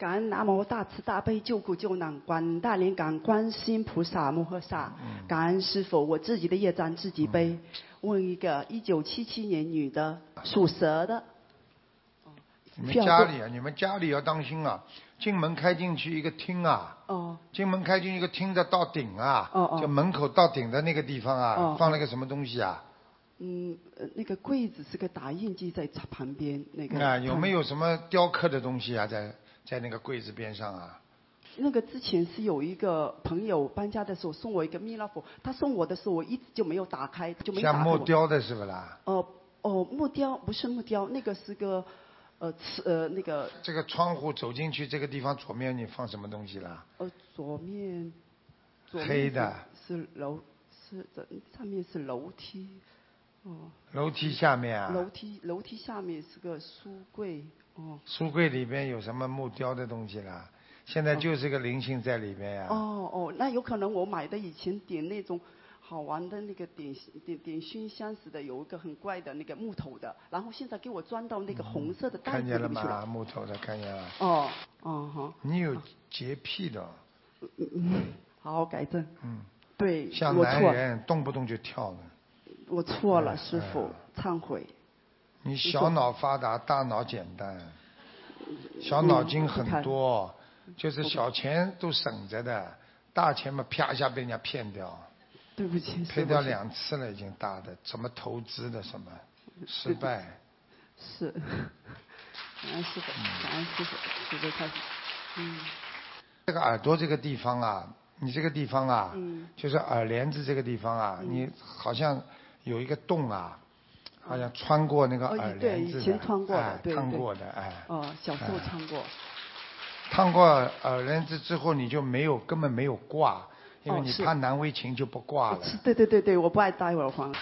感恩南无大慈大悲救苦救难广大灵感观世音菩萨摩诃萨，感恩师父，我自己的业障自己背。问一个1977年女的，属蛇的。 你们家里要当心啊！进门开进去一个厅啊，进门开进去一个厅的到顶啊，就门口到顶的那个地方啊，放了个什么东西啊？ 那个柜子是个打印机在旁边那个。 有没有什么雕刻的东西啊？在那个柜子边上啊？ 那个之前是有一个朋友搬家的时候送我一个弥勒佛，他送我的时候我一直就没有打开，就没打开。 像木雕的是不啦？ 木雕不是木雕，那个是个那个。 这个窗户走进去这个地方左面你放什么东西啦？ 左面黑的。 是上面是楼梯。 楼梯下面啊？ 楼梯下面是个书柜。 书柜里边有什么木雕的东西啦？现在就是个灵性在里边呀。 那有可能我买的以前点那种好玩的那个点熏香似的，有一个很怪的那个木头的，然后现在给我装到那个红色的袋子里面去了。 看见了吗？木头的看见了。 好。 你有洁癖的。 好，改正。对， 像男人动不动就跳的。 我错了，师父，忏悔。 你小脑发达，大脑简单，小脑筋很多，就是小钱都省着的，大钱嘛啪一下被人家骗掉。 对不起， 骗掉2次了，已经大的，什么投资的什么失败。 是，感恩师父，感恩师父，师父开始。 这个耳朵这个地方啊，你这个地方啊，就是耳帘子这个地方啊，你好像有一个洞啊。好像穿过那个耳帘子的。 对，以前穿过的，对。 烫过的， 小时候穿过。 烫过耳帘子之后，你就根本没有挂，因为你怕难为情就不挂了。 对，我不爱戴耳环。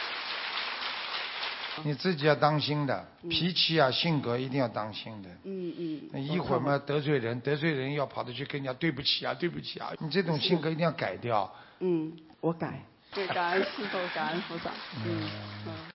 你自己要当心的，脾气啊，性格一定要当心的。一会儿嘛得罪人要跑着去跟人家对不起啊，你这种性格一定要改掉。 我改。对，感恩师父，感恩菩萨。